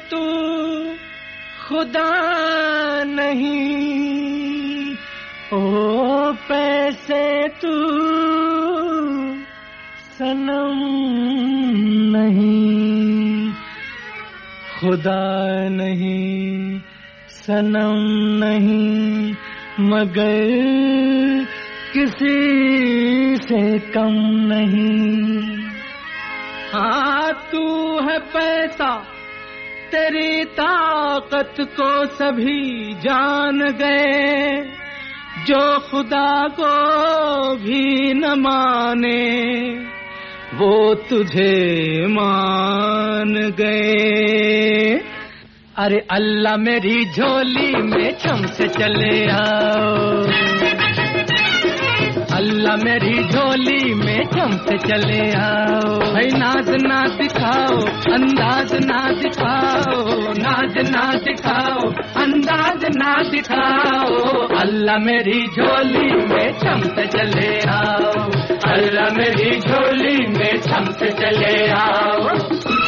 तू खुदा नहीं, ओ पैसे तू सनम नहीं, खुदा नहीं सनम नहीं, मगर किसी से कम नहीं। हाँ तू है पैसा, तेरी ताकत को सभी जान गए, जो खुदा को भी न माने वो तुझे मान गए। अरे अल्लाह मेरी झोली में छम से चले आओ, अल्लाह मेरी झोली में छम से चले आओ। भाई नाज ना दिखाओ, अंदाज ना दिखाओ, नाज ना दिखाओ, अंदाज ना दिखाओ। अल्लाह मेरी झोली में छम से चले आओ, अल्लाह मेरी झोली में छम से चले आओ।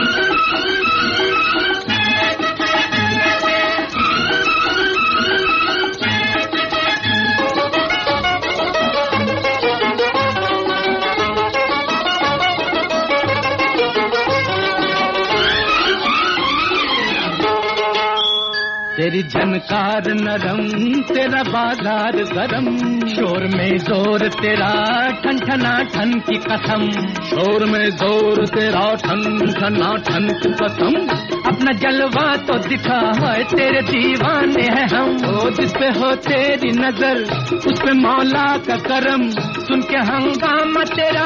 तेरी झनकार नरम, तेरा बाजार गरम, शोर में जोर तेरा ठन ठना ठन की कसम, शोर में जोर तेरा ठन ठना ठन की कसम। अपना जलवा तो दिखा है, तेरे दीवाने हैं हम, ओ जिस पे हो तेरी नजर उस पे मौला का करम। सुन के हंगामा तेरा,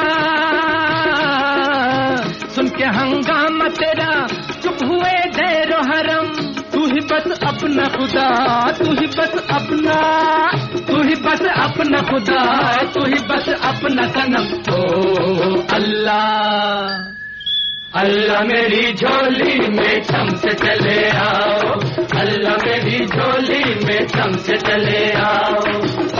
सुन के हंगामा तेरा, चुप हुए देरो हरम। तू ही बस अपना खुदा, तू ही बस अपना, तू ही बस अपना खुदा, तू ही बस अपना सनम। ओ अल्लाह, अल्लाह मेरी झोली में छम से चले आओ, अल्लाह मेरी झोली में छम से चले आओ।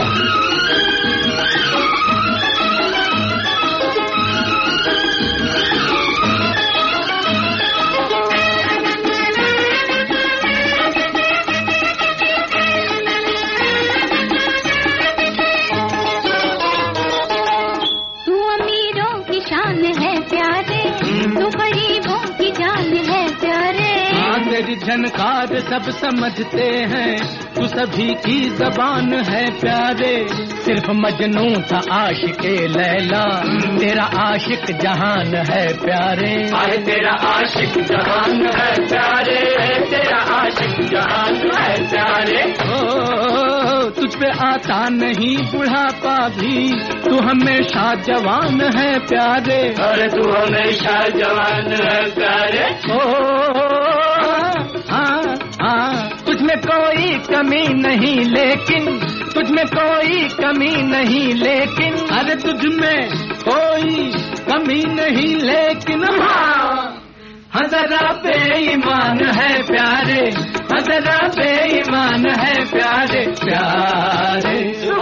तेरी झनकार सब समझते हैं, तू सभी की जबान है प्यारे। सिर्फ मजनू था आशिक़े लैला, तेरा आशिक जहान है प्यारे। अरे तेरा आशिक जहान है प्यारे, तेरा आशिक जहान है प्यारे। ओ तुझ पे आता नहीं बुढ़ापा भी, तू हमेशा जवान है प्यारे। अरे तू हमेशा जवान है प्यारे। ओ तुझमें कोई कमी नहीं लेकिन, तुझमें कोई कमी नहीं लेकिन, अरे तुझमें कोई कमी नहीं लेकिन। हाँ जरा बेईमान है प्यारे, हाँ जरा बेईमान है प्यारे प्यारे।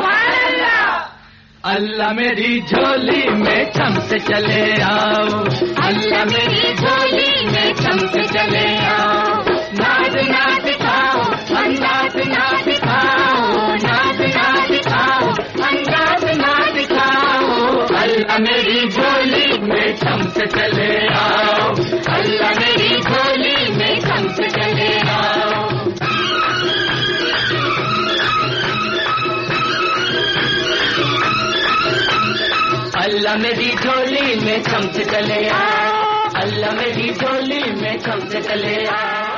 अल्लाह मेरी झोली में छम से चले आओ, अल्लाह मेरी झोली में छम से चले आओ। नाज ना दिखाओ, अंदाज ना दिखाओ, नाज ना दिखाओ, अंदाज ना दिखाओ। अल्लाह मेरी झोली में छम से चले आओ, अल्लाह मेरी झोली में छम से चले आओ। अल्लाह मेरी झोली में छम से चले आओ, अल्लाह मेरी झोली में छम से चले आओ।